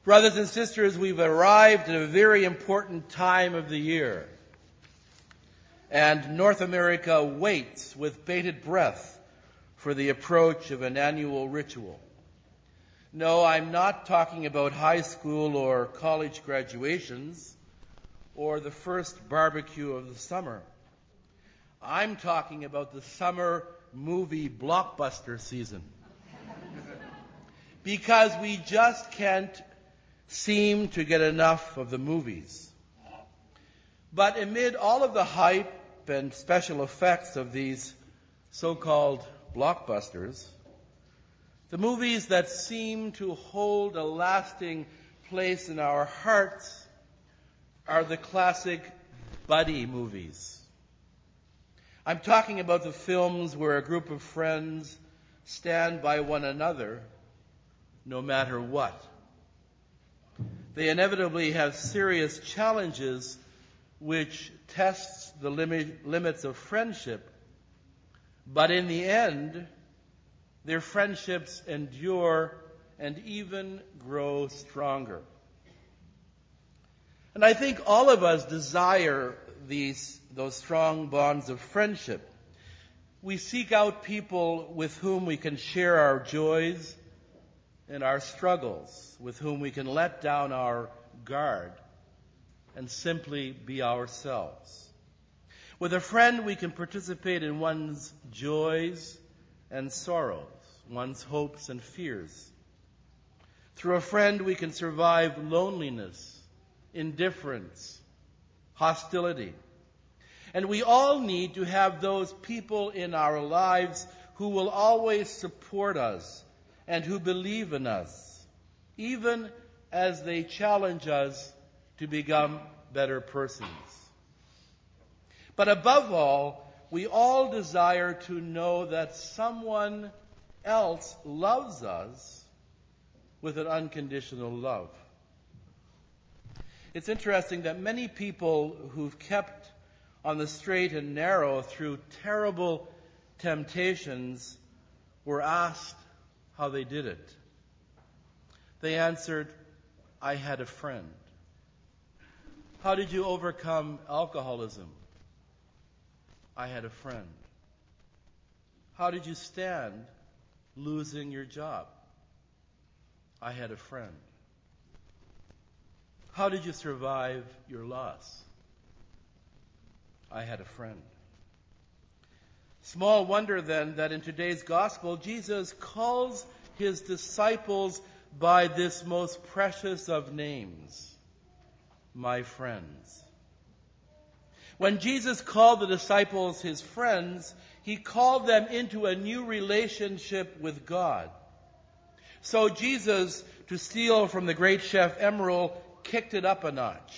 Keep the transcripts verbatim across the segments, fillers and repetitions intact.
Brothers and sisters, we've arrived at a very important time of the year. And North America waits with bated breath for the approach of an annual ritual. No, I'm not talking about high school or college graduations or the first barbecue of the summer. I'm talking about the summer movie blockbuster season. Because we just can't seem to get enough of the movies. But amid all of the hype and special effects of these so-called blockbusters, the movies that seem to hold a lasting place in our hearts are the classic buddy movies. I'm talking about the films where a group of friends stand by one another no matter what. They inevitably have serious challenges which tests the limit, limits of friendship, but in the end, their friendships endure and even grow stronger. And I think all of us desire these, those strong bonds of friendship. We seek out people with whom we can share our joys and our struggles, with whom we can let down our guard and simply be ourselves. With a friend, we can participate in one's joys and sorrows, one's hopes and fears. Through a friend, we can survive loneliness, indifference, hostility. And we all need to have those people in our lives who will always support us and who believe in us, even as they challenge us to become better persons. But above all, we all desire to know that someone else loves us with an unconditional love. It's interesting that many people who've kept on the straight and narrow through terrible temptations were asked how they did it. They answered, I had a friend. How did you overcome alcoholism? I had a friend. How did you stand losing your job? I had a friend. How did you survive your loss? I had a friend. Small wonder then that in today's gospel, Jesus calls his disciples by this most precious of names, my friends. When Jesus called the disciples his friends, he called them into a new relationship with God. So Jesus, to steal from the great chef Emeril, kicked it up a notch,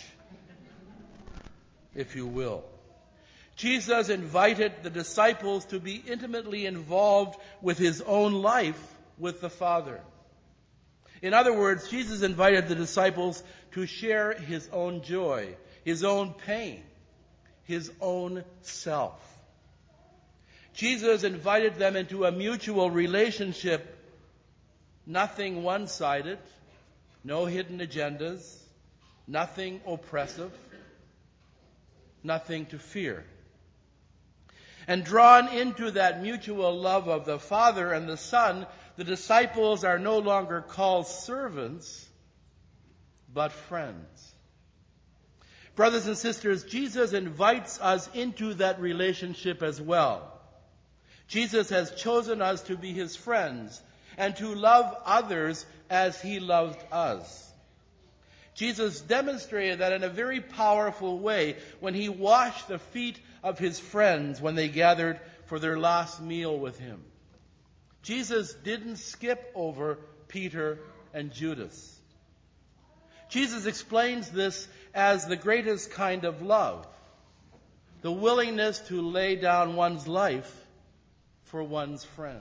if you will. Jesus invited the disciples to be intimately involved with his own life with the Father. In other words, Jesus invited the disciples to share his own joy, his own pain, his own self. Jesus invited them into a mutual relationship, nothing one-sided, no hidden agendas, nothing oppressive, nothing to fear. And drawn into that mutual love of the Father and the Son, the disciples are no longer called servants, but friends. Brothers and sisters, Jesus invites us into that relationship as well. Jesus has chosen us to be his friends and to love others as he loved us. Jesus demonstrated that in a very powerful way when he washed the feet of his friends when they gathered for their last meal with him. Jesus didn't skip over Peter and Judas. Jesus explains this as the greatest kind of love, the willingness to lay down one's life for one's friends.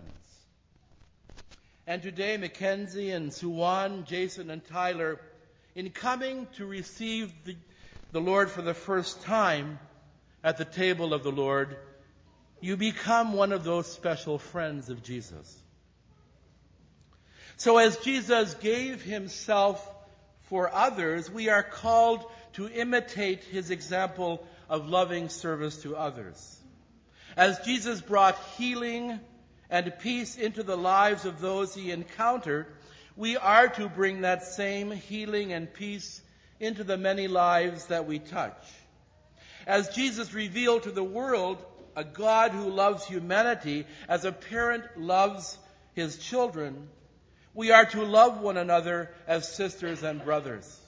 And today, Mackenzie and Suwan, Jason and Tyler, in coming to receive the, the Lord for the first time at the table of the Lord, you become one of those special friends of Jesus. So as Jesus gave himself for others, we are called to imitate his example of loving service to others. As Jesus brought healing and peace into the lives of those he encountered, we are to bring that same healing and peace into the many lives that we touch. As Jesus revealed to the world a God who loves humanity as a parent loves his children, we are to love one another as sisters and brothers.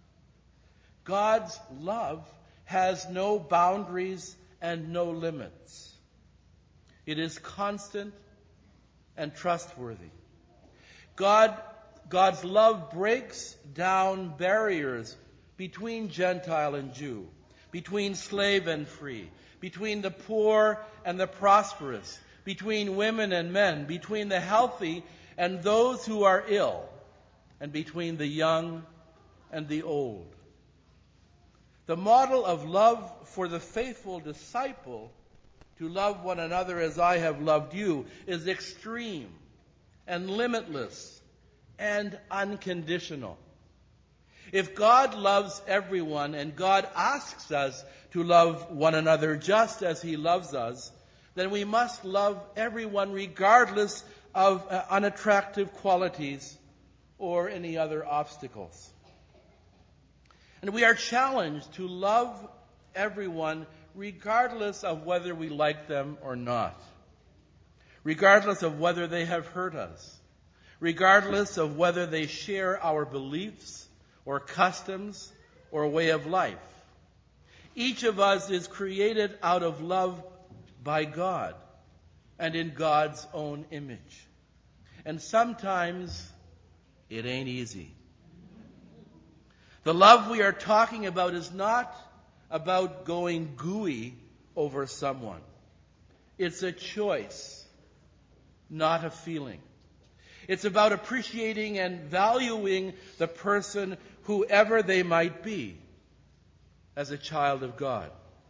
God's love has no boundaries and no limits. It is constant and trustworthy. God, God's love breaks down barriers between Gentile and Jew, between slave and free, between the poor and the prosperous, between women and men, between the healthy and those who are ill, and between the young and the old. The model of love for the faithful disciple, to love one another as I have loved you, is extreme and limitless and unconditional. If God loves everyone and God asks us to love one another just as he loves us, then we must love everyone regardless of uh, unattractive qualities or any other obstacles. And we are challenged to love everyone regardless of whether we like them or not, regardless of whether they have hurt us, regardless of whether they share our beliefs or customs or way of life. Each of us is created out of love by God and in God's own image. And sometimes it ain't easy. The love we are talking about is not about going gooey over someone. It's a choice, not a feeling. It's about appreciating and valuing the person, whoever they might be, as a child of God.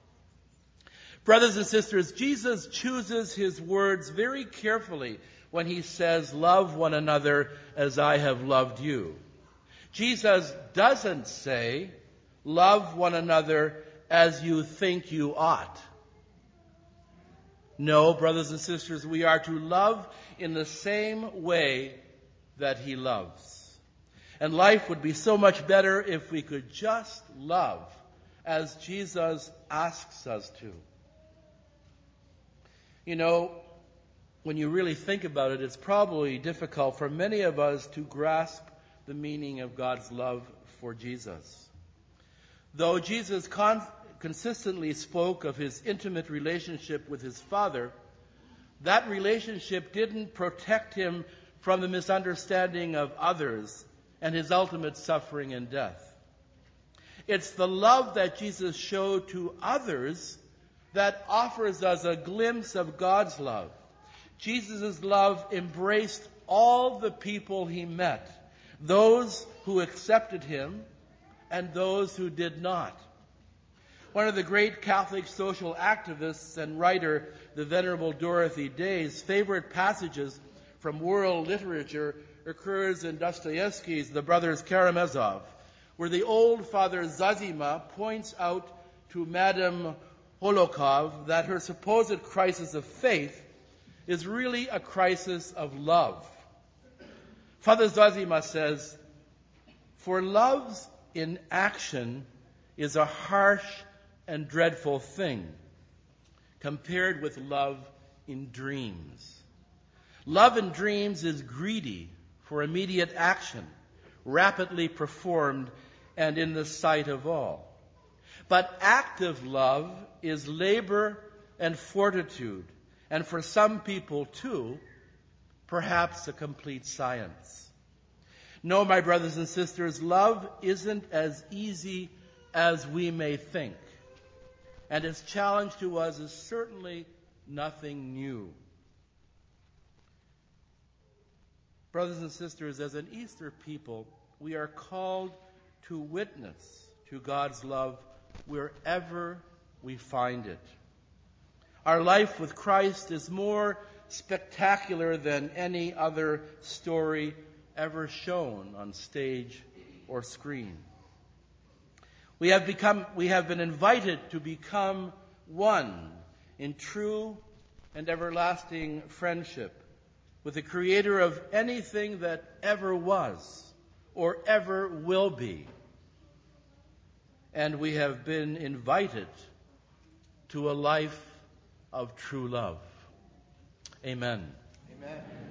Brothers and sisters, Jesus chooses his words very carefully when he says, love one another as I have loved you. Jesus doesn't say, love one another as you think you ought. No, brothers and sisters, we are to love in the same way that he loves. And life would be so much better if we could just love as Jesus asks us to. You know, when you really think about it, it's probably difficult for many of us to grasp the meaning of God's love for Jesus. Though Jesus con- consistently spoke of his intimate relationship with his Father, that relationship didn't protect him from the misunderstanding of others and his ultimate suffering and death. It's the love that Jesus showed to others that offers us a glimpse of God's love. Jesus' love embraced all the people he met, those who accepted him and those who did not. One of the great Catholic social activists and writer, the Venerable Dorothy Day's favorite passages from world literature occurs in Dostoevsky's The Brothers Karamazov, where the old Father Zazima points out to Madame Holokov that her supposed crisis of faith is really a crisis of love. Father Zazima says, for love's inaction is a harsh and dreadful thing compared with love in dreams. Love in dreams is greedy for immediate action, rapidly performed and in the sight of all. But active love is labor and fortitude, and for some people too, perhaps a complete science. No, my brothers and sisters, love isn't as easy as we may think. And its challenge to us is certainly nothing new. Brothers and sisters, as an Easter people, we are called to witness to God's love wherever we find it. Our life with Christ is more spectacular than any other story ever shown on stage or screen. We have become, we have been invited to become one in true and everlasting friendship with the Creator of anything that ever was or ever will be. And we have been invited to a life of true love. Amen. Amen.